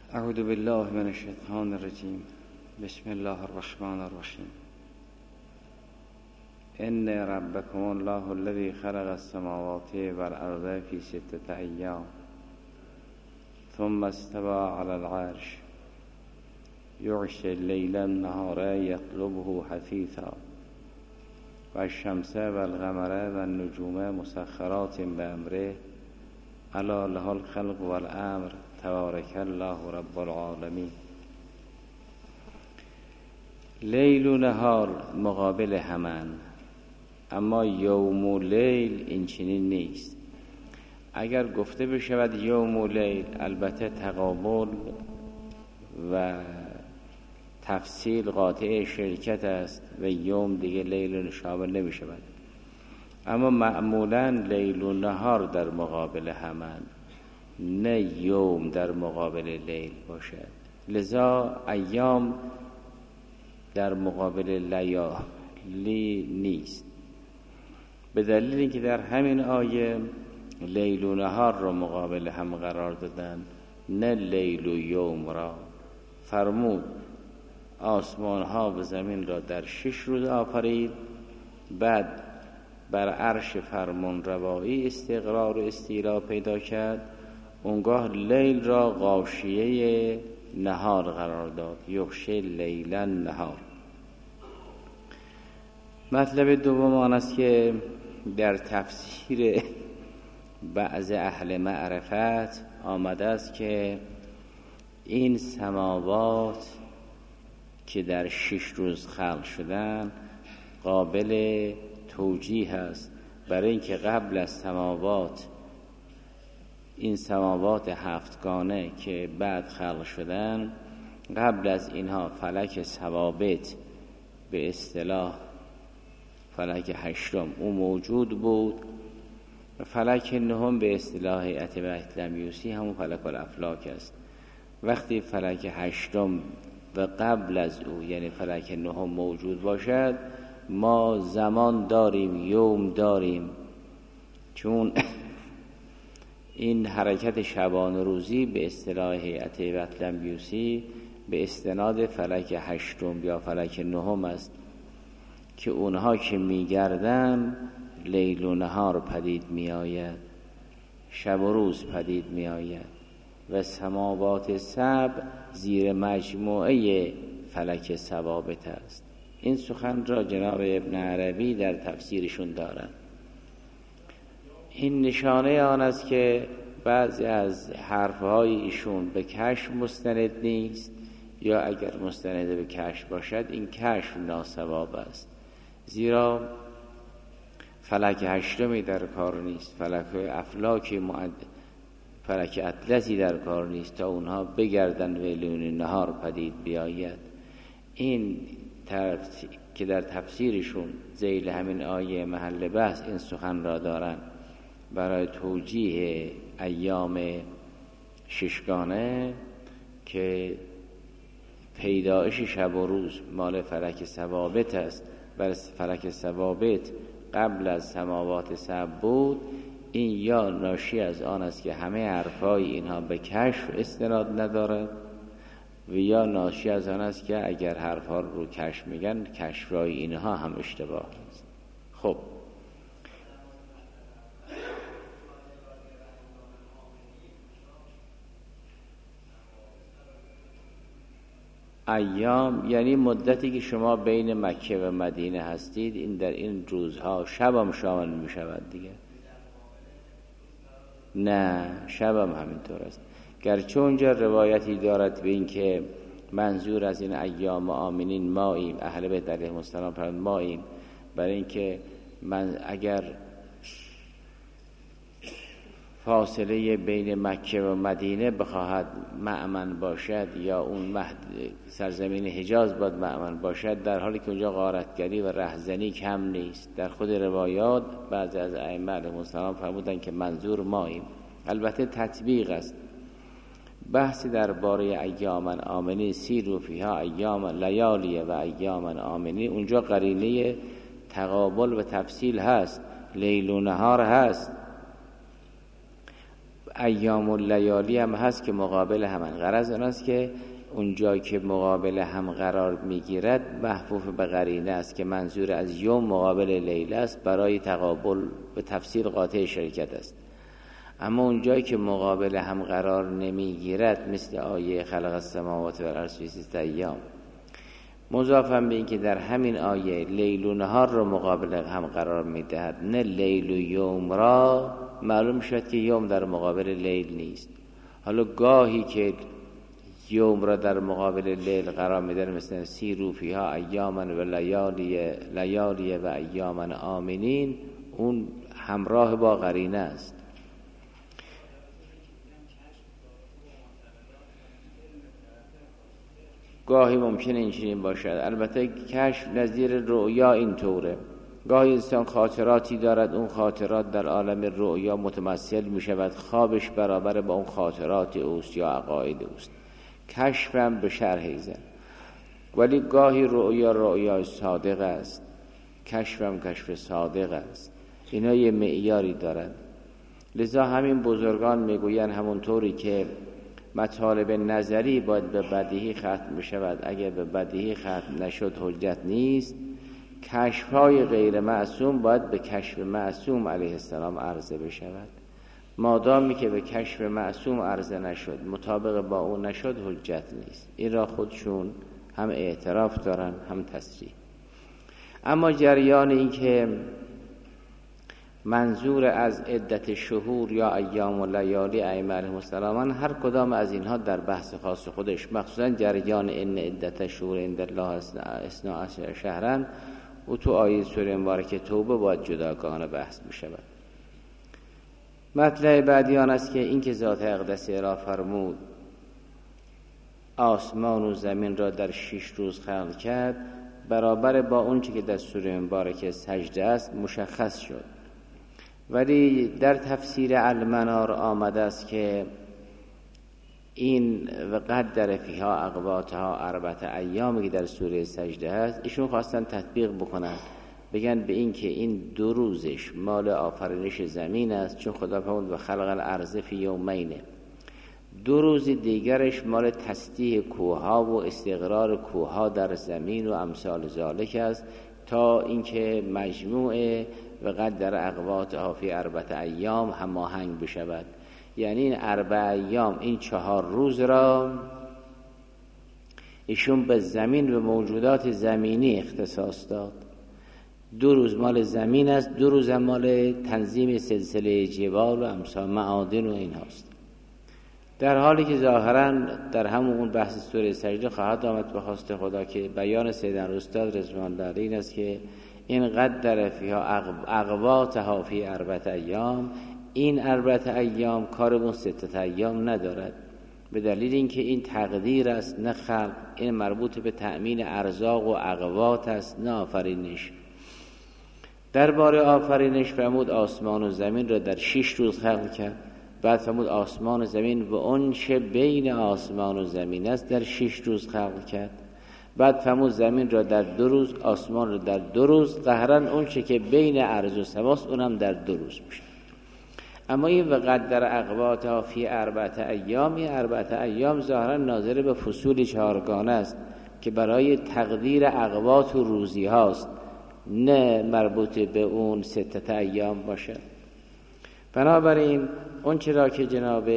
اعوذ بالله من الشیطان الرجیم. بسم الله الرحمن الرحیم. ان ربکم الله الذی خلق السماوات والارض فی 6 ایام ثم استوى على العرش یغشی اللیل النهار یطلبه حثیثا والشمس والقمر والنجوم مسخرات بامره الا له الخلق والامر تبارک الله رب العالمین. لیل و نهار مقابل همن، اما یوم و لیل این چنین نیست. اگر گفته بشود یوم و لیل، البته تقابل و تفصیل قاطع شرکت است و یوم دیگه لیل شامل نمی شود، اما معمولا لیل و نهار در مقابل همن، نه یوم در مقابل لیل باشد. لذا ایام در مقابل لیالی نیست، به دلیل اینکه در همین آیه لیل و نهار را مقابل هم قرار دادن، نه لیل و یوم را. فرمود آسمان ها و زمین را در 6 روز آفرید، بعد بر عرش فرمان روایی استقرار و استیلا پیدا کرد، اونگاه لیل را غاشیه نهار قرار داد، یغشی لیل النهار. مطلب دوم آن است که در تفسیر بعض اهل معرفت آمده است که این سماوات که در 6 روز خلق شدن قابل توجیه است، برای اینکه قبل از سماوات، این سماوات 7گانه که بعد خلق شدن، قبل از اینها فلک ثوابت، به اصطلاح فلک 8 او موجود بود، و فلک 9 به اصطلاح هیئت بطلمیوسی همون فلک الافلاک است. وقتی فلک 8 و قبل از او یعنی فلک 9 موجود باشد، ما زمان داریم، یوم داریم، چون این حرکت شبان روزی به اصطلاح هیئت بطلمیوسی به استناد فلک 8 یا فلک 9 است که اونها که میگردن لیل و نهار پدید می آید، شب و روز پدید می آید، و سماوات 7 زیر مجموعه فلک ثوابت است. این سخن را جناب ابن عربی در تفسیرشون دارند. این نشانه آن است که بعضی از حرفهای ایشون به کشف مستند نیست، یا اگر مستند به کشف باشد این کشف ناصواب است، زیرا فلک 8 در کار نیست، فلک افلاک فلک اطلسی در کار نیست تا اونها بگردن و لیل نهار پدید بیاید. این که در تفسیرشون ذیل همین آیه محل بحث این سخن را دارن برای توجیه ایام 6گانه که پیدایش شب و روز مال فلک ثوابت است، بر فلک ثوابت قبل از سماوات 7 بود. این یا ناشی از آن است که همه حرفای اینها به کشف استناد ندارد، و یا ناشی از آن است که اگر حرفها رو کشف میگن، کشفای اینها هم اشتباه است. خب ایام یعنی مدتی که شما بین مکه و مدینه هستید، این در این روزها شب هم شامل می شود دیگه. نه، شب هم همینطور است، گرچه اونجا روایتی دارد به این که منظور از این ایام آمنین ماییم، اهل بیت علیهم السلام فرمودند ماییم، برای اینکه من اگر فاصله بین مکه و مدینه بخواهد مأمن باشد، یا اون سرزمین حجاز باید مأمن باشد، در حالی که اونجا غارتگری و رهزنی کم نیست. در خود روایات بعضی از ائمه علیهم السلام فرمودند که منظور ماییم. البته تطبیق است. بحثی درباره ایام آمنی، سیروا فیها ایام لیالی و ایام آمنی، اونجا قرینه تقابل و تفصیل هست، لیل و نهار هست. ایام و لیالی هم هست که مقابل همن. غرض اون است که اونجا که مقابل هم قرار میگیرد محفوف به قرینه است که منظور از یوم مقابل لیل است، برای تقابل به تفسیر قاطع شرکت است. اما اونجایی که مقابل هم قرار نمیگیرد، مثل آیه خلق السماوات و الارض فی 6 ایام، مضافاً به این که در همین آیه لیل و نهار رو مقابل هم قرار میدهد، نه لیل و یوم را، معلوم شد که یوم در مقابل لیل نیست. حالا گاهی که یوم را در مقابل لیل قرار میدن، مثلا سیروا فیها ایاما و لیالی و ایاما آمنین، اون همراه با قرینه است. گاهی ممکنه اینچنین باشد. البته کشف نظیر رؤیا اینطوره، گاهی انسان خاطراتی دارد، اون خاطرات در عالم رؤیا متمثل می شود، خوابش برابر با اون خاطرات اوست یا عقاید اوست. کشف هم به شرح ایزن، ولی گاهی رؤیا صادق است، کشف هم کشف صادق است. اینا یه معیاری دارند. لذا همین بزرگان میگوین همونطوری که مطالب نظری باید به بدیهی ختم بشود، اگر به بدیهی ختم نشد حجت نیست، کشف‌های غیر معصوم باید به کشف معصوم علیه السلام عرضه بشود. مادامی که به کشف معصوم عرضه نشد، مطابق با اون نشد، حجت نیست. این را خودشون هم اعتراف دارن هم تصریح. اما جریان این که منظور از عدت شهور یا ایام و لیالی ائمه علیهم السلام، هر کدام از اینها در بحث خاص خودش، مخصوصا جریان ان عدت شهور عند الله 12 شهرا و تو آیه سوره مبارکه توبه باید جداگانه بحث بشود. مطلب بعدی آن است که این که ذات اقدس را فرمود آسمان و زمین را در 6 روز خلق کرد، برابر با اون چه که در سوره مبارکه سجده است مشخص شد. ولی در تفسیر المنار آمده است که این و قدر فیها اقواتها 4 ایامی که در سوره سجده هست، ایشون خواستن تطبیق بکنن، بگن به این که این 2 روزش مال آفرینش زمین است، چون خدا فرمود و خلق الارض فی یومین. 2 روز دیگرش مال تسطیح کوهها و استقرار کوهها در زمین و امثال ذالک است، تا اینکه مجموع و قدر اقواتها فی 4 ایام هماهنگ بشود. یعنی این 4 ایام، این 4 روز را ایشون به زمین و موجودات زمینی اختصاص داد. 2 روز مال زمین است، 2 روز مال تنظیم سلسله جبال و امثال معادن و این هاست. در حالی که ظاهراً در همون بحث سوره سجده خواهد آمد به خواست خدا که بیان سیدنا استاد رضوان الله علیه این است که این قدر فیها اقواتها فی 4 ایام، این 4 ایام کارمون 6 ایام ندارد، به دلیل اینکه این تقدیر است نه خلق. این مربوط به تأمین ارزاق و اقوات است نه آفرینش. درباره آفرینش فرمود آسمان و زمین را در 6 روز خلق کرد. بعد فرمود آسمان و زمین و اون چه بین آسمان و زمین است در 6 روز خلق کرد. بعد فرمود زمین را در 2 روز، آسمان را در 2 روز، قهرن اون چه که بین ارض و سماست اونم در 2 روز میشه. اما این و قدر اقواتها فی 4 ایام، این 4 ایام ظاهرا ناظر به فصول 4گانه است که برای تقدیر اقوات و روزی هاست، نه مربوط به اون 6 ایام باشد. بنابراین اون چرا که جناب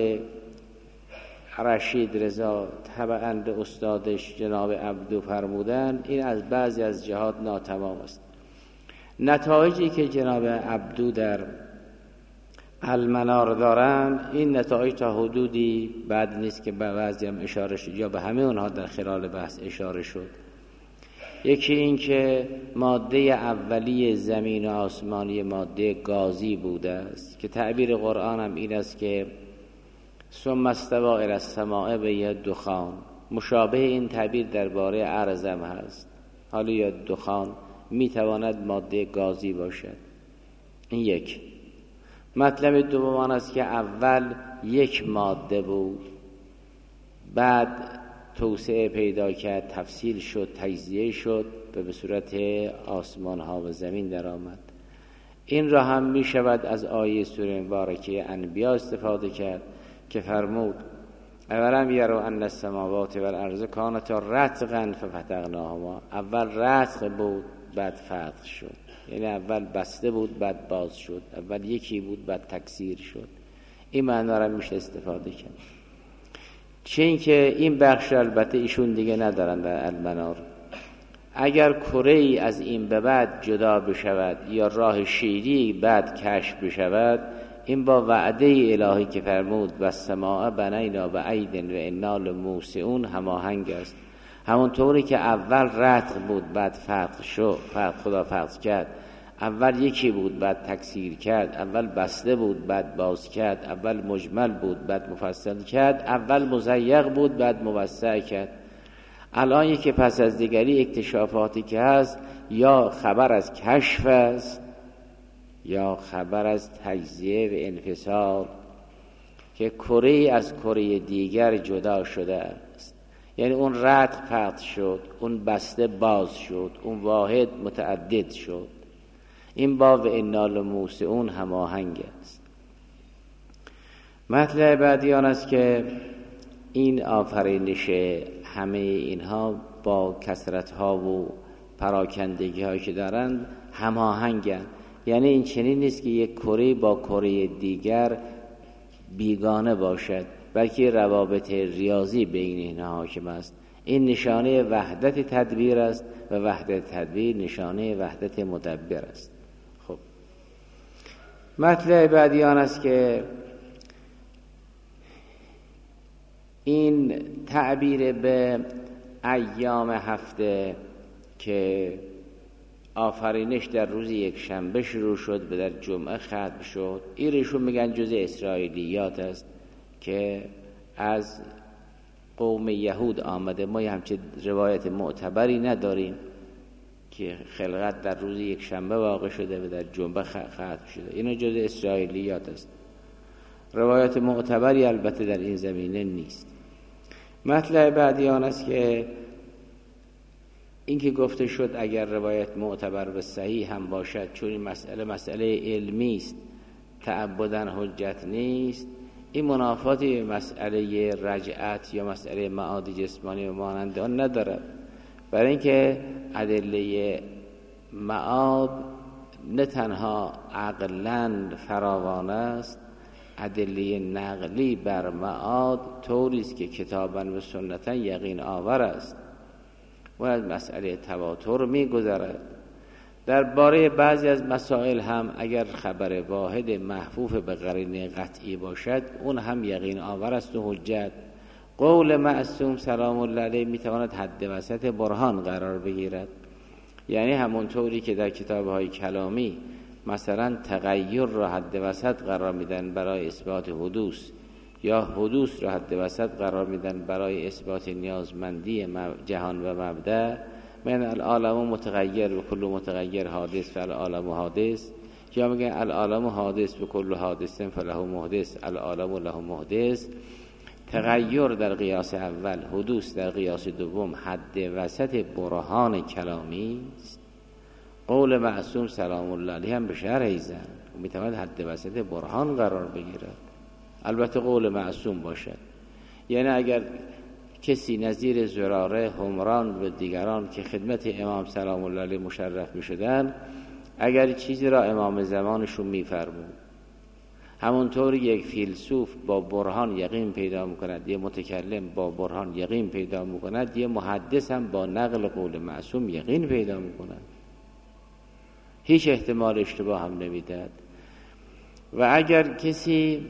رشید رضا طبعاً به استادش جناب عبدو فرمودن، این از بعضی از جهات ناتمام است. نتایجی که جناب عبدو در المنار دارن، این نتایج تا حدودی بد نیست که به بعضی هم اشاره شد یا به همه اونها در خلال بحث اشاره شد. یکی این که ماده اولی زمین و آسمانی ماده گازی بوده است که تعبیر قرآن هم این است که ثم استوى الی السماء به دخان. مشابه این تعبیر درباره ارضم هست. حالا یا دخان میتواند ماده گازی باشد. این یک. مطلب دوم آن است که اول یک ماده بود، بعد توسعه پیدا کرد، تفصیل شد، تجزیه شد و به صورت آسمان ها و زمین در آمد. این را هم می شود از آیه سوره مبارکه انبیاء استفاده کرد که فرمود اولم یرو ان السماوات والارض کانتا رتقا ففتقناهما. اول رتق بود بعد فتح شد، یعنی اول بسته بود بعد باز شد، اول یکی بود بعد تکثیر شد. این معنا را میشه استفاده کرد. چه این که این بخش البته ایشون دیگه ندارن در المنار. اگر کره ای از این به بعد جدا بشود یا راه شیری بعد کشف بشود، این با وعده الهی که فرمود و السماء بنینا و عید و انا لموسعون هماهنگ است. همونطوری که اول رتق بود بعد فتح شد، خدا فتح کرد. اول یکی بود بعد تکثیر کرد، اول بسته بود بعد باز کرد، اول مجمل بود بعد مفصل کرد، اول مضیق بود بعد موسع کرد. الان یکی پس از دیگری اکتشافاتی که هست یا خبر از کشف است یا خبر از تجزیه و انفصال، که کره از کره دیگر جدا شده است. یعنی اون رتق فتح شد، اون بسته باز شد، اون واحد متعدد شد. این با و انا لموسعون هماهنگ است. مطلب بعدی آن است که این آفرینش همه اینها با کثرت‌ها و پراکندگی‌هایی که دارند هماهنگند. یعنی این چنین نیست که یک کره با کره دیگر بیگانه باشد، بلکه روابط ریاضی بین اینها حاکم است. این نشانه وحدت تدبیر است و وحدت تدبیر نشانه وحدت مدبر است. خب مطلب بعدی آن است که این تعبیر به ایام هفته که آفرینش در روز یک شنبه شروع شد و در جمعه ختم شد، ایشون میگن جزء اسرائیلیات است که از قوم یهود آمده. ما همچه روایت معتبری نداریم که خلقت در روز یک شنبه واقع شده و در جمعه ختم شده. اینا جزء اسرائیلیات است. روایت معتبری البته در این زمینه نیست. مطلب بعدی آن است که این که گفته شد اگر روایت معتبر و صحیح هم باشد، چون این مسئله علمی است، تعبداً حجت نیست، این منافاتی مسئله رجعت یا مسئله معاد جسمانی و مانند آن ندارد. برای اینکه ادله معاد نه تنها عقلاً فراوان است، ادله نقلی بر معاد طوری است که کتاباً و سنتاً یقین آور است و از مسئله تواتر می گذرد. درباره بعضی از مسائل هم اگر خبر واحد محفوف به قرینه قطعی باشد، اون هم یقین آور است و حجت. قول معصوم سلام الله علیه می تواند حد وسط برهان قرار بگیرد. یعنی همونطوری که در کتاب‌های کلامی مثلا تغییر را حد وسط قرار میدن برای اثبات حدوث، یا حدوث را حد وسط قرار میدن برای اثبات نیازمندی جهان و مبدأ، من العالم متغیر و کل متغیر حادث فالعالم حادث، یا میگن العالم حادث و کل حادث فله محدث العالم له محدث. تغییر در قیاس اول، حدوث در قیاس دوم حد وسط برهان کلامی است. قول معصوم سلام الله علیه هم به شرح ایزن و میتواند حد وسط برهان قرار بگیرد، البته قول معصوم باشد. یعنی اگر کسی نظیر زراره، همران و دیگران که خدمت امام سلام الله علیه مشرف می شدن، اگر چیزی را امام زمانشون می فرمود، همونطور یک فیلسوف با برهان یقین پیدا می کند، یه متکلم با برهان یقین پیدا می کند، یه محدث هم با نقل قول معصوم یقین پیدا می کند، هیچ احتمال اشتباه هم نمیداد. و اگر کسی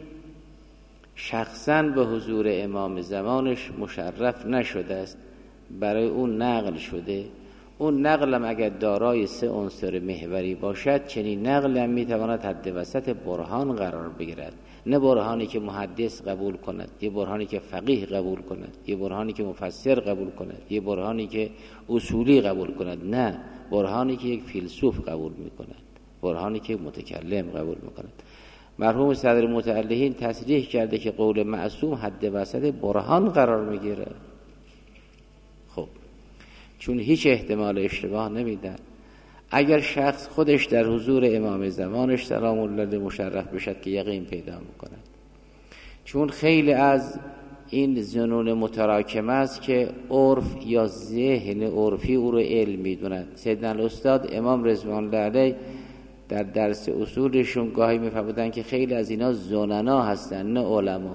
شخصاً به حضور امام زمانش مشرف نشده است، برای اون نقل شده، اون نقل هم اگر دارای 3 عنصر محوری باشد، چنین نقل هم میتواند حد وسط برهان قرار بگیرد. نه برهانی که محدث قبول کند، یه برهانی که فقیه قبول کند، یه برهانی که مفسر قبول کند، یه برهانی که اصولی قبول کند، نه، برهانی که یک فیلسوف قبول میکند، برهانی که متکلم قبول میکند. مرحوم صدر متعلهین تصریح کرده که قول معصوم حد وسط برهان قرار میگیره. خب چون هیچ احتمال اشتباه نمیدن، اگر شخص خودش در حضور امام زمانش سلام الله علیه مشرف بشد که یقین پیدا میکند، چون خیلی از این ظنون متراکمه است که عرف یا ذهن عرفی او رو علم میدونن. سیدنا الاستاد امام رضوان الله علیه در درس اصولشون گاهی میفهمودن که خیلی از اینا ظننا هستن نه علما.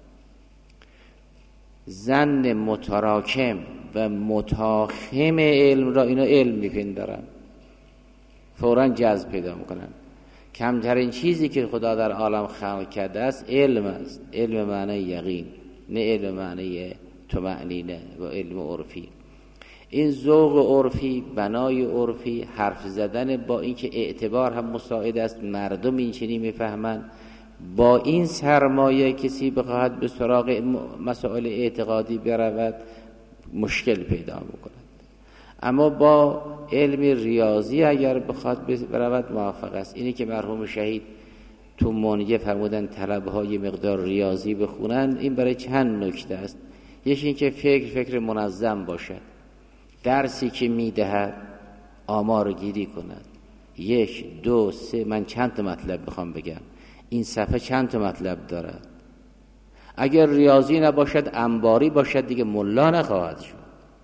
ظن متراکم و متاخم علم را اینا علم میپندارن، فوراً جذب پیدا میکنن. کمترین چیزی که خدا در عالم خلق کرده است علم است، علم معنی یقین، نه علم معنی طمأنینه و علم عرفی. این ذوق عرفی، بنای عرفی، حرف زدن با اینکه اعتبار هم مساعد است، مردم این چنین میفهمن، با این سرمایه کسی بخواهد به سراغ مسائل اعتقادی برود مشکل پیدا میکند. اما با علم ریاضی اگر بخواد برود موفق است. اینی که مرحوم شهید تو منیه فرمودن طلبهای مقدار ریاضی بخونن، این برای چند نکته است. یکی این که فکر منظم باشد، درسی که میدهد آمار گیری کند، 1 2 3 من چند تا مطلب بخوام بگم، این صفحه چند تا مطلب دارد. اگر ریاضی نباشد، انباری باشد، دیگه ملا نخواهد شد.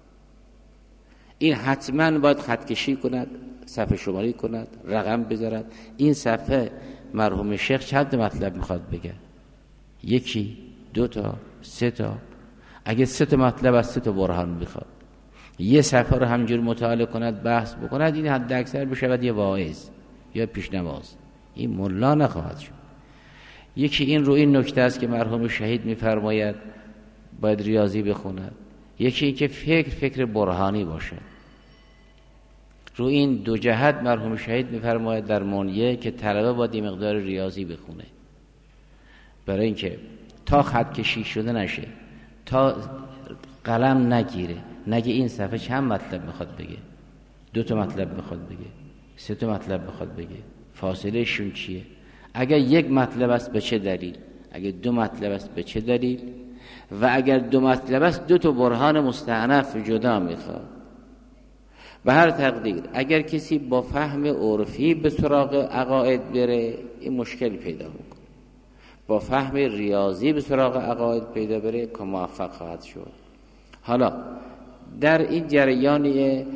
این حتما باید خط کشی کند، صفحه شماری کند، رقم بذارد. این صفحه مرحوم شیخ چند مطلب میخواد بگه؟ 1 2 تا 3 تا. اگه 3 تا مطلب از 3 تا برهان میخواد، یه صفحه رو همجور مطالعه کند، بحث بکند، این حد اکثر بشود یه واعظ یا پیشنماز. این ملا نخواهد شد. یکی این رو این نکته است که مرحوم شهید میفرماید باید ریاضی بخوند. یکی این که فکر برهانی باشد. رو این دو جهت مرحوم شهید میفرماید در منیه که طلبه باید یه مقدار ریاضی بخونه، برای اینکه تا خط کشی شده نشه، تا قلم نگیره، نگه این صفحه چند مطلب میخواد بگه، 2 تا مطلب میخواد بگه، 3 تا مطلب میخواد بگه، فاصله شون چیه، اگر 1 مطلب است به چه دلیل، اگر 2 مطلب است به چه دلیل، و اگر 2 مطلب است 2 تا برهان مستأنف جدا میخواد. به هر تقدیر اگر کسی با فهم عرفی به سراغ عقاید بره، این مشکل پیدا میکنه. با فهم ریاضی به سراغ عقاید پیدا بره که موفق خواهد شد. حالا در این جریان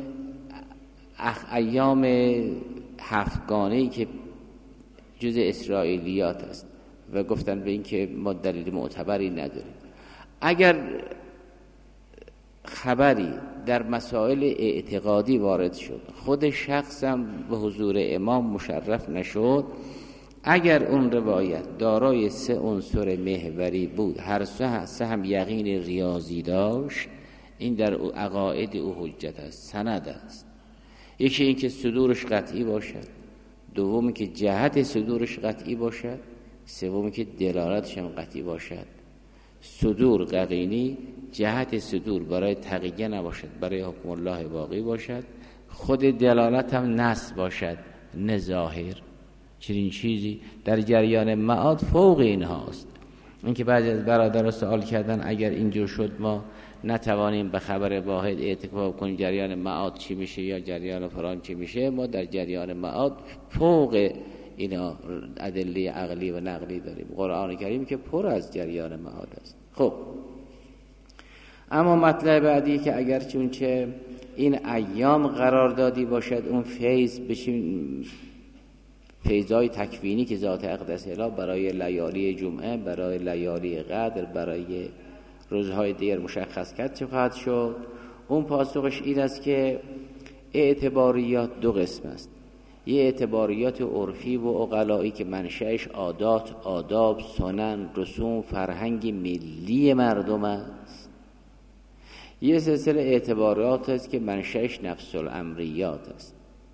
ایام هفتگانه‌ای که جز اسرائیلیات است و گفتن به این که ما دلیل معتبری نداریم، اگر خبری در مسائل اعتقادی وارد شد، خود شخصم به حضور امام مشرف نشد، اگر اون روایت دارای 3 عنصر محوری بود، هر 3 هم یقین ریاضی داشت، این در عقاید او حجت است، سند است. یکی این که صدورش قطعی باشد، دومی که جهت صدورش قطعی باشد، سومی که دلالتش هم قطعی باشد. صدور ققینی، جهت صدور برای تقیه نباشد، برای حکم الله باقی باشد، خود دلالت هم نص باشد نه ظاهر. چنین چیزی در جریان معاد فوق این هاست. این که بعضی از برادران سوال کردن اگر اینجور شد ما نتوانیم به خبر واحد اعتکاف کنیم، جریان معاد چی میشه یا جریان فران چی میشه؟ ما در جریان معاد فوق اینا ادله عقلی و نقلی داریم. قرآن کریم که پر از جریان معاد است. خب اما مطلب بعدی که اگر چونچه این ایام قرار دادی باشد، اون فیض بشین فیضای تکوینی که ذات اقدس اله برای لیالی جمعه، برای لیالی قدر، برای روزهای دیگر مشخص کرد چه خواهد شد. اون پاسخش این است که اعتباریات 2 قسم است. یه اعتباریات عرفی و عقلایی که منشأش عادات، آداب، سنن، رسوم، فرهنگ ملی مردم است. یه سلسله اعتبارات است که منشأش نفس الامریات است،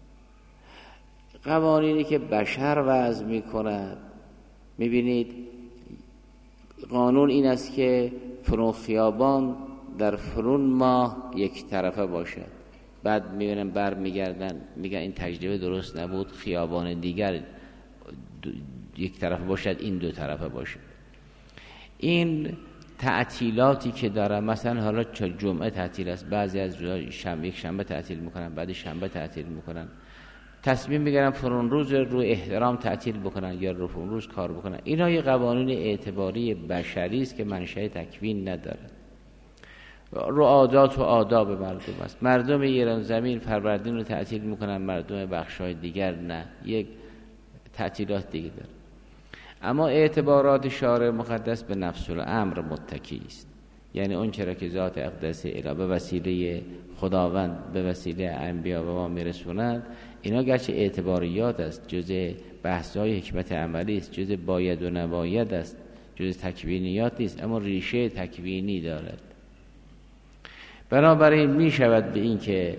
قوانینی که بشر وضع می‌کند. می‌بینید قانون این است که فرون خیابان در فرون ماه 1 طرفه باشد، بعد می‌بینن برمیگردن میگن این تجربه درست نبود، خیابان دیگر 1 طرفه باشد، این 2 طرفه باشد. این تعطیلاتی که داره، مثلا حالا جمعه تعطیل است، بعضی از روزها یک شنبه تعطیل میکنن، بعد شنبه تعطیل میکنن، تصمیم میگیرن فرون روز رو احترام تعطیل بکنن یا رو فرون روز کار بکنن. اینا یه قوانین اعتباری بشری است که منشأ تکوین نداره. رو عادات و آداب مردم است. مردم ایران زمین فروردین رو تعطیل میکنن، مردم بخشای دیگر نه، یک تعطیلات دیگه داره. اما اعتبارات شارع مقدس به نفس الامر متکی است، یعنی اون چرا که ذات اقدس الهی به وسیله خداوند به وسیله انبیا به ما میرسونند، اینا گرچه اعتباریات است، جزء بحث‌های حکمت عملی است، جزء باید و نباید است، جزء تکوینیات نیست، اما ریشه تکوینی دارد. بنابراین می شود به این که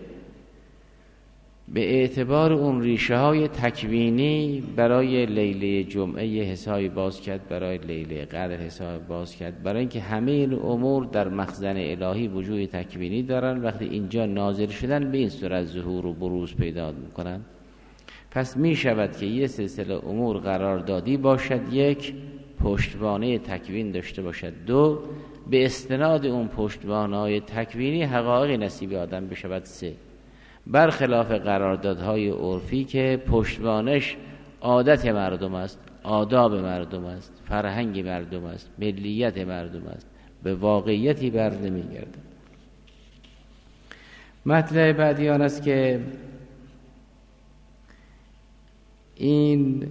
به اعتبار اون ریشه های تکوینی برای لیله جمعه حسابی باز کرد، برای لیله قدر حساب باز کرد، برای اینکه همه این امور در مخزن الهی وجود تکوینی دارن. وقتی اینجا نازل شدن به این صورت ظهور و بروز پیدا میکنن. پس می شود که یه سلسله امور قراردادی باشد، یک پشتوانه تکوین داشته باشد، دو به استناد اون پشتوانه‌های تکوینی حقایق نصیب آدم بشود، سه برخلاف قراردادهای عرفی که پشتوانش عادت مردم است، آداب مردم است، فرهنگ مردم است، ملیت مردم است، به واقعیتی بر نمیگردد. مطلب بعدی آن است که این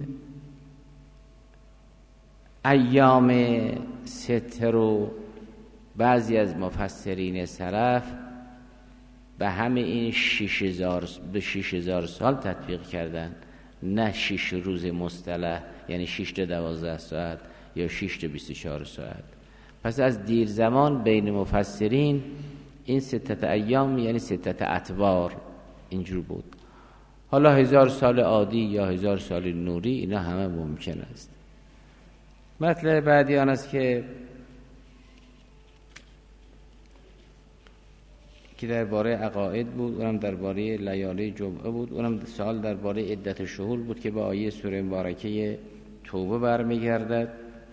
ایام سته رو بعضی از مفسرین سلف به همه این 6000 سال تطبیق کردن، نه 6 روز مصطلح، یعنی 6 تا 12 ساعت یا 6 تا 24 ساعت. پس از دیر زمان بین مفسرین این 6 ایام یعنی 6 اتوار اینجور بود. حالا 1000 سال عادی یا 1000 سال نوری اینا همه ممکن است. مطلب بعدی آن است که درباره عقاید بود، اونم درباره لیالی جمعه بود، اونم سوال درباره عدت شهور بود که با آیه سوره مبارکه توبه برمیگردد.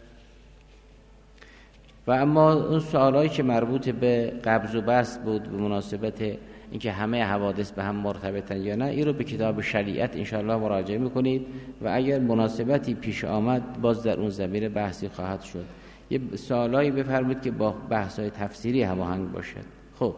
و اما اون سوالایی که مربوط به قبض و بسط بود به مناسبت اینکه همه حوادث به هم مرتبطن یا نه، این رو به کتاب شریعت انشاءالله مراجعه میکنید و اگر مناسبتی پیش آمد باز در اون زمینه بحثی خواهد شد. یه سوالایی بفرمایید که با بحث‌های تفسیری هماهنگ باشد. خب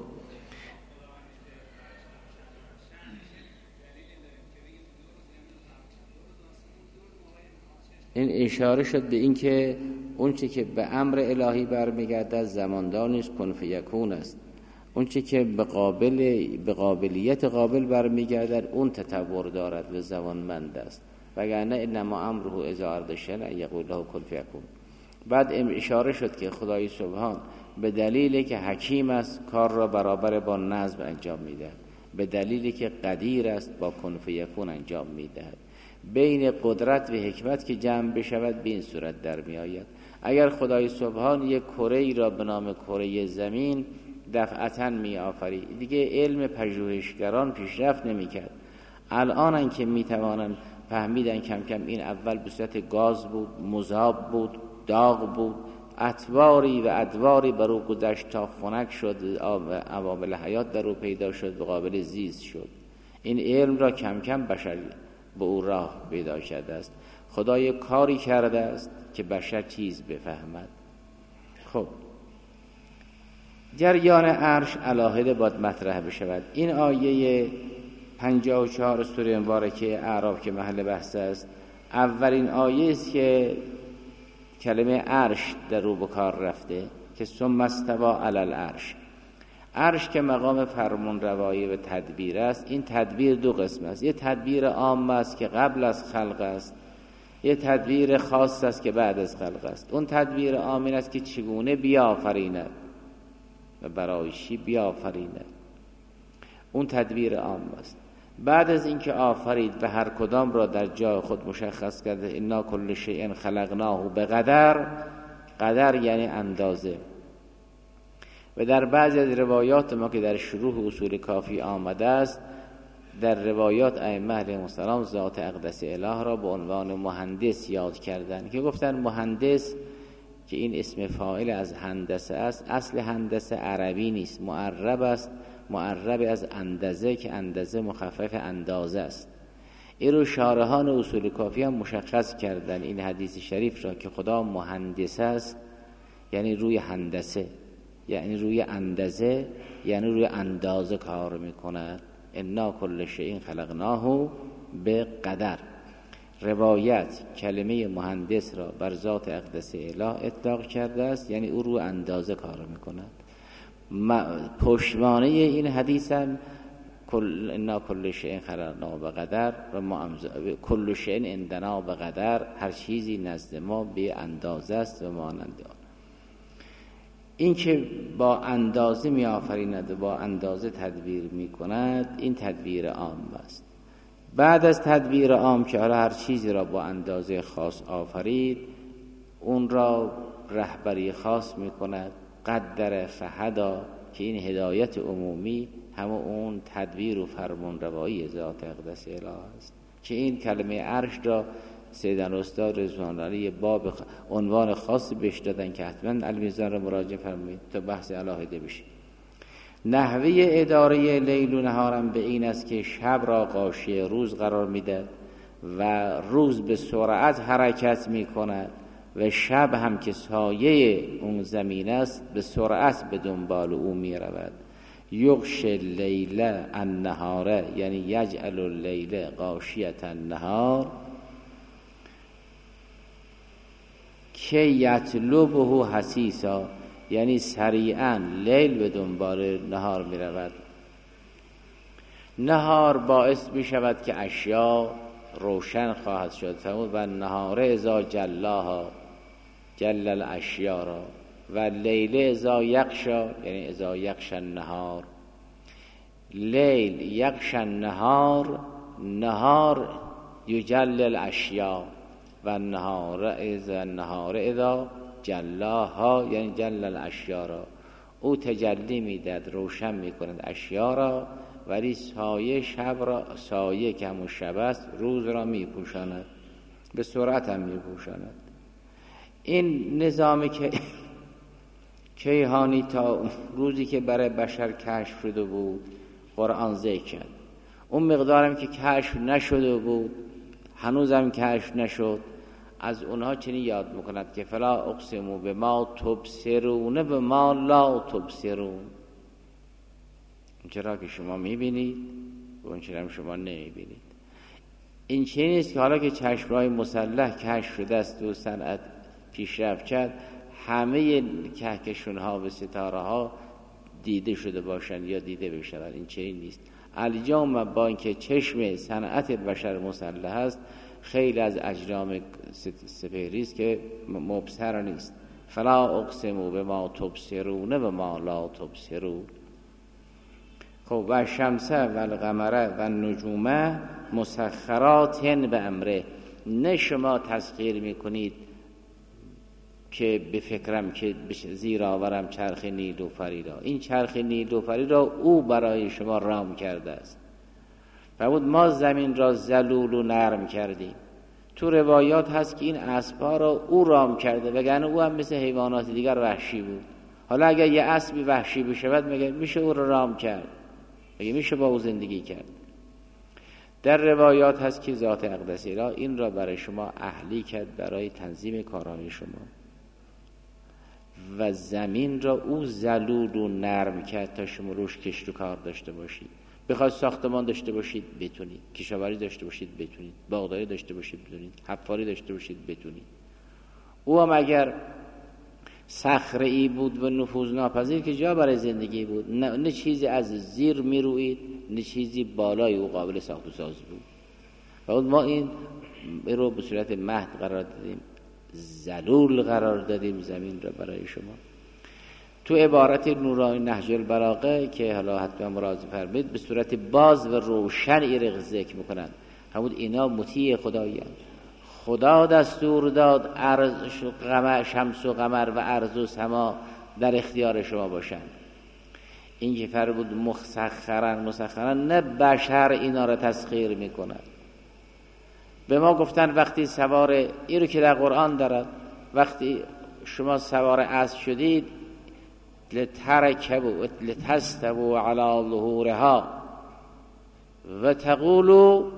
این اشاره شد به این که اون چی که به امر الهی برمیگردد زماندار نیست، کن فیکون است. اون چی که به قابلیت قابل برمیگردد اون تطور دارد و زمانمند است، وگرنه انما امره اذا اراد شیئا یقول له کن فیکون. بعد اشاره شد که خدای سبحان به دلیلی که حکیم است کار را برابر با نظم انجام میدهد، به دلیلی که قدیر است با کن فیکون انجام میدهد. بین قدرت و حکمت که جمع بشود به این صورت در می آید. اگر خدای سبحان یک کره‌ای را به نام کره زمین دفعتاً می آفرید، دیگه علم پژوهشگران پیشرفت نمی کرد. الان که می توانند فهمیدن کم کم این اول به صورت گاز بود، مذاب بود، داغ بود، اطواری و ادواری بر او گذشت تا خنک شد، عوامل حیات در او پیدا شد و قابل زیست شد. این علم را کم کم بشر به او راه پیدا کرده است. خدای کاری کرده است که بشر چیز بفهمد. خب جریان عرش علاهده باید مطرح بشود. این آیه 54 سوره مبارکه اعراف که محل بحث است، اولین آیه است که کلمه عرش در رو به کار رفته که ثم استوی علی العرش. عرش که مقام فرمان روایی و تدبیر است. این تدبیر دو قسم است، یه تدبیر عام است که قبل از خلق است، یه تدبیر خاص است که بعد از خلق است. اون تدبیر عام است که چگونه بیافریند و برای چی بیافریند، اون تدبیر عام است. بعد از اینکه آفرید و هر کدام را در جای خود مشخص کرده، انا کل شیء خلقناه بقدر، قدر یعنی اندازه. و در بعضی از روایات ما که در شروع اصول کافی آمده است، در روایات ائمه علیهم السلام ذات اقدس اله را به عنوان مهندس یاد کردند که گفتن مهندس که این اسم فاعل از هندسه است، اصل هندسه عربی نیست، معرب است، معرب از اندازه که اندازه مخفف اندازه است. این رو شارحان اصول کافی هم مشخص کردن این حدیث شریف را که خدا مهندس است، یعنی روی هندسه، یعنی روی اندازه، یعنی روی اندازه کار میکند. انا کل شیء خلقناه به قدر. روایت کلمه مهندس را بر ذات اقدس اله اطلاق کرده است، یعنی او رو اندازه کار میکند. پشتوانه این حدیث هم انا کل شیء خلقناه به قدر و ما کل شیء عندنا به قدر، هر چیزی نزد ما به اندازه است و مانند آن. این که با اندازه می آفریند و با اندازه تدبیر می کند، این تدبیر عام است. بعد از تدبیر عام که هر چیزی را با اندازه خاص آفرید، اون را رهبری خاص می کند. قدر فهدا، که این هدایت عمومی همه اون تدبیر و فرمان روایی ذات اقدس اله است، که این کلمه عرش را سیدنا استاد رضوان علی باب عنوان خاصی بهش دادن که حتما المیزان را مراجعه فرمایید تا بحث علاهده بشه. نحوه اداره لیل و نهارم به این است که شب را غاشیه روز قرار میدهد و روز به سرعت حرکت میکند و شب هم که سایه اون زمین است به سرعت به دنبال او میرود. یغش اللیل النهار، یعنی یجعل اللیل غاشیة النهار که یطلبه حسیسا، یعنی سریعا لیل به دنبال نهار می رود. نهار باعث می شود که اشیا روشن خواهد شد. فرمود و نهار اذا جلاها، جل الاشیا را، و لیل اذا یغشا، یعنی اذا یغشی النهار. لیل یغشی النهار، نهار یجل الاشیا، و نهار اذا جلاها، یعنی جل الاشیا را. او تجلی میدهد، روشن میکند اشیا را، ولی سایه شب را، سایه که همون شب است، روز را میپوشاند، به سرعت هم میپوشاند. این نظام که کیهانی تا روزی که برای بشر کشف شده بود قرآن ذکر کرد. اون مقدارم که کشف نشده بود، هنوزم کشف نشد، از اونها چنین یاد میکند که فلا اقسموا بما تبصرون بما لا تبصرون. چرا که شما میبینید و اون چرا شما نمیبینید. این چنین است که حالا که چشم‌های مسلح کشف شده است و صنعت پیشرفت کرد، همه کهکشان‌ها و ستاره‌ها دیده شده باشند یا دیده بشوند. این چنین نیست. الیوم با اینکه چشم صنعت بشر مسلح است، خیلی از اجرام سپهری است که مبصر نیست. فلا اقسموا بما تبصرون و ما لا تبصرون. خب و شمس و القمر و النجوم مسخرات به امره. نه شما تسخیر میکنید که به فکرم که زیر آورم چرخ نیلوفری را. این چرخ نیلوفری را او برای شما رام کرده است. فرمود ما زمین را ذلول و نرم کردیم. تو روایات هست که این اسب‌ها را او رام کرده، وگرنه او هم مثل حیوانات دیگر وحشی بود. حالا اگر یه اسبی وحشی بشود مگه میشه او را رام کرد؟ مگه میشه با او زندگی کرد؟ در روایات هست که ذات اقدس اله این را برای شما اهلی کرد برای تنظیم کارهای شما و زمین را او ذلول و نرم کرد تا شما روش کشت و کار داشته باشید. بخواید ساختمان داشته باشید بتونید، کشاورزی داشته باشید بتونید، باغداری داشته باشید بتونید، حفاری داشته باشید بتونید. او هم اگر صخره‌ای بود و نفوذ ناپذیر که جا برای زندگی بود، نه چیزی از زیر میروید، نه چیزی بالای او قابل ساخت و ساز بود. و ما این رو به صورت مهد قرار دادیم، ذلول قرار دادیم زمین را برای شما. تو عبارت نورانی نهج البلاغه که حالا حتما مراجعه فرمایید، به صورت باز و روشن این ذکر میکنن. همون اینا مطیع خدایند. خدا دستور داد ارض و قمر، شمس و قمر و ارض و سما در اختیار شما باشند. این که فرمود مسخرا، نه بشر اینا را تسخیر میکنند. به ما گفتن وقتی سوار این رو که در قرآن دارد، وقتی شما سوار اسب شدید لترکبوا لتستووا علی ظهورها و تقولوا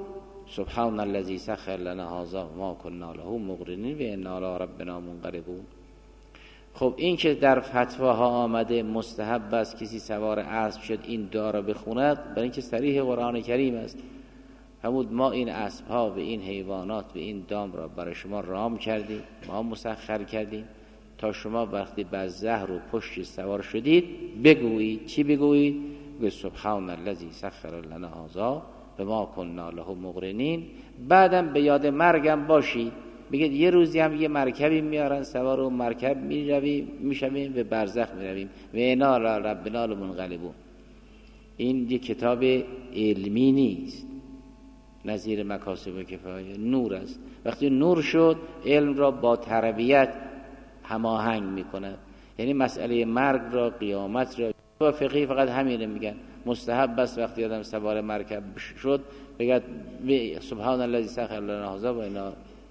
سبحان الذی سخر لنا هذا ما كنا له مقرنین و انا الی ربنا منقلبون. خب این که در فتواها آمده مستحب است کسی سوار اسب شد این دعا را بخوند، برای اینکه صریح قرآن کریم است. فرمود ما این اسب ها و این حیوانات و این دام را برای شما رام کردیم، ما مسخر کردیم تا شما وقتی بر زهر و پشت سوار شدید بگویید. چی بگویید؟ به سبحان الذی سخر لنا هذا و ما کنا له مقرنین. بعدم به یاد مرگم باشید، بگید یه روزی هم یه مرکبی میارن سوار و مرکب میشویم و برزخ میرویم و انا الی ربنا لمنقلبون. این یه کتاب علمی نیست، نظیر مکاسب کفایه نور است. وقتی نور شد علم را با تربیت هماهنگ میکند. یعنی مسئله مرگ را، قیامت را، و فقهی فقط همینه میگن مستحب است وقتی آدم سوار مرکب شد بگید سبحان الذی سخر لنا هذا و انا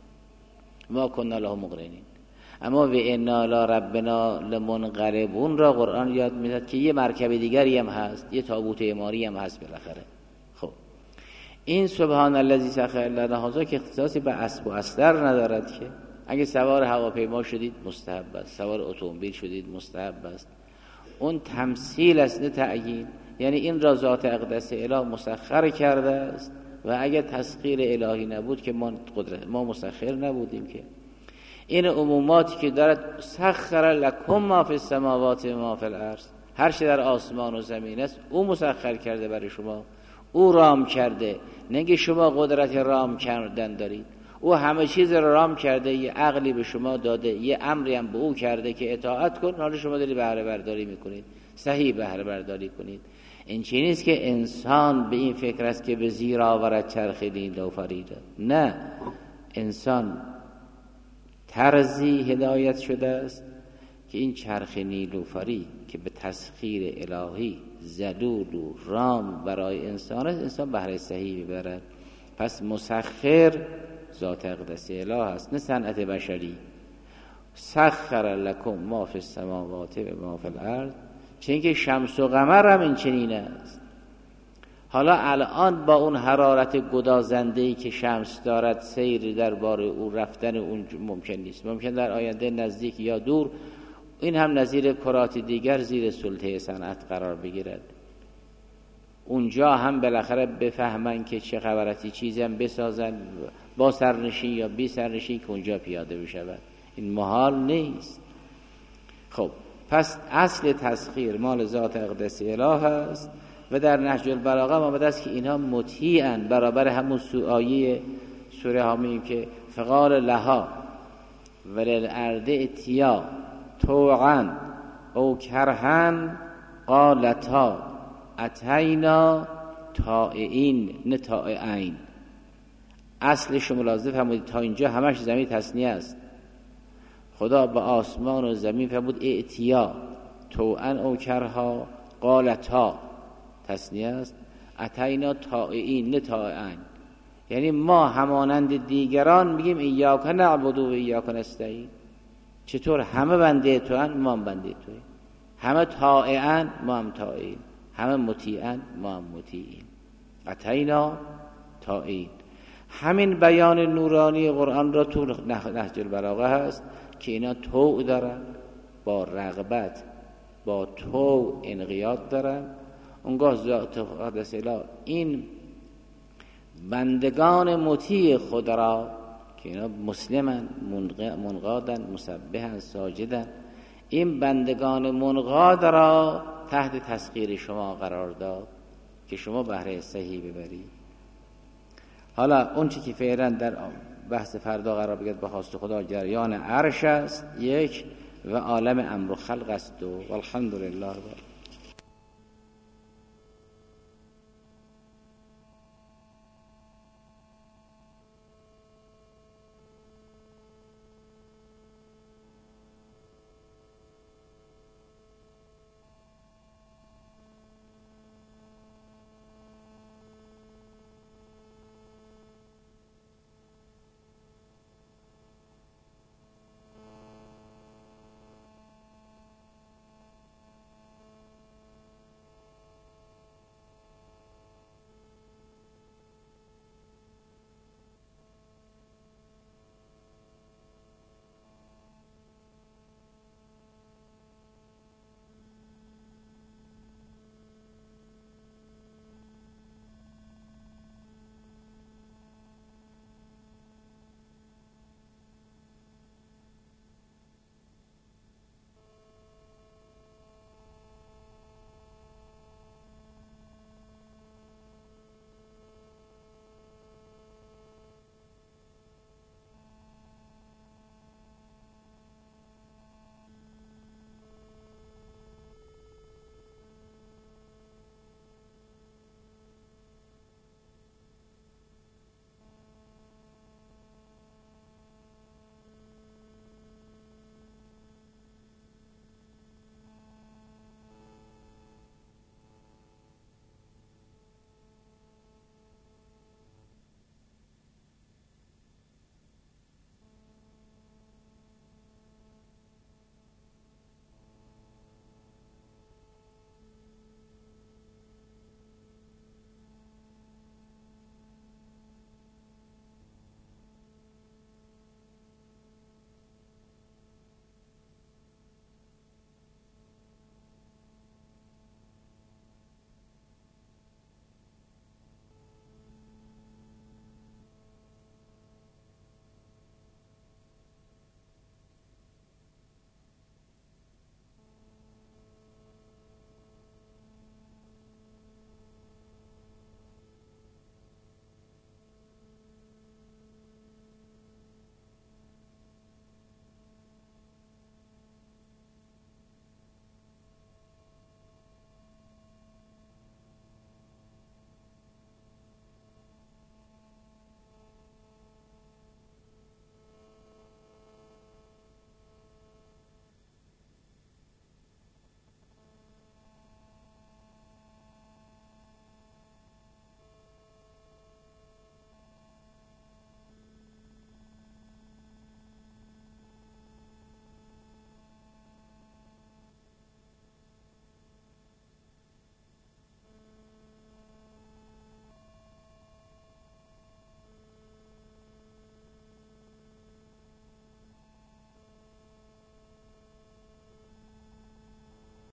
ما کنا له مقرنین. اما و انا الی ربنا لمنقلبون را قرآن یاد میداد که یه مرکب دیگری هم هست، یه تابوت عماری هم هست بالاخره. خب این سبحان الذی سخر لنا هذا که اختصاصی به اسب و استر ندارد که اگه سوار هواپیما شدید مستحب است، سوار اتومبیل شدید مستحب است. اون تمثیل است نه تعیین. یعنی این را ذات اقدس اله مسخر کرده است و اگر تسخیر الهی نبود که ما مسخر نبودیم. که این عموماتی که دارد سخر لکم ما فی السماوات و ما فی الارض، هر چه در آسمان و زمین است او مسخر کرده برای شما، او رام کرده، نه شما قدرت رام کردن دارید. او همه چیز را رام کرده، یه عقلی به شما داده، یه امری هم به او کرده که اطاعت کن، حالا شما داری بهره برداری میکنید. صحیح بهره برداری کنید. این چیزی نیست که انسان به این فکر است که به زیر آورد چرخ نیلوفری را. نه، انسان طرزی هدایت شده است که این چرخ نیلوفری که به تسخیر الهی ذلول و رام برای انسان است، انسان بهره صحیح ببرد. پس مسخر ذات اقدس اله است نه صنعت بشری. سخر لکم ما فی السماوات و ما فی الارض، چون که شمس و قمر هم این چنین است. حالا الان با اون حرارت گدازنده‌ای که شمس دارد سیر دربار او رفتن اون ممکن نیست. ممکن در آینده نزدیک یا دور این هم نظیر کرات دیگر زیر سلطه صنعت قرار بگیرد. اونجا هم بالاخره بفهمن که چه خبرتی چیزی هم بسازن با سرنشین یا بی سرنشین که اونجا پیاده بشود. این محال نیست. خب پس اصل تسخیر مال ذات اقدس اله است و در نهج البلاغه آمده است که اینها مطیعن، برابر همون آیه سوره حامیم که فقال لها وللارض اتیا طوعا او کرها قالتا اتینا طائعین نه طائعین. اصلش ملاحظه فرمودید تا اینجا همش زمین تثنیه است. خدا به آسمان و زمین فرمود ائتیا طوعا او کرها قالتا تثنیه است، اتینا طائعین نه طائعین. یعنی ما همانند دیگران میگیم ایاک نعبد و ایاک نستعین. چطور؟ همه بنده تو ان، ما هم بنده توییم. همه طائعن، ما هم طائعین. همه مطیعن، ما هم مطیعین. اتینا طائعین. همین بیان نورانی قرآن را تو نهج البلاغه هست که اینا طوع دارن، با رغبت با طوع انقیاد دارن. اونگاه ذات اقدس اله این بندگان مطیع خود را که اینا مسلمن، منقادن، مسبحن، ساجدن، این بندگان منقاد را تحت تسخیر شما قرار داد که شما بهره صحیح ببرید. حالا اون چی که فعلا در بحث فردا قرار بگیرد به خواست خدا جریان عرش است یک و عالم امر و خلق است دو. والحمدلله.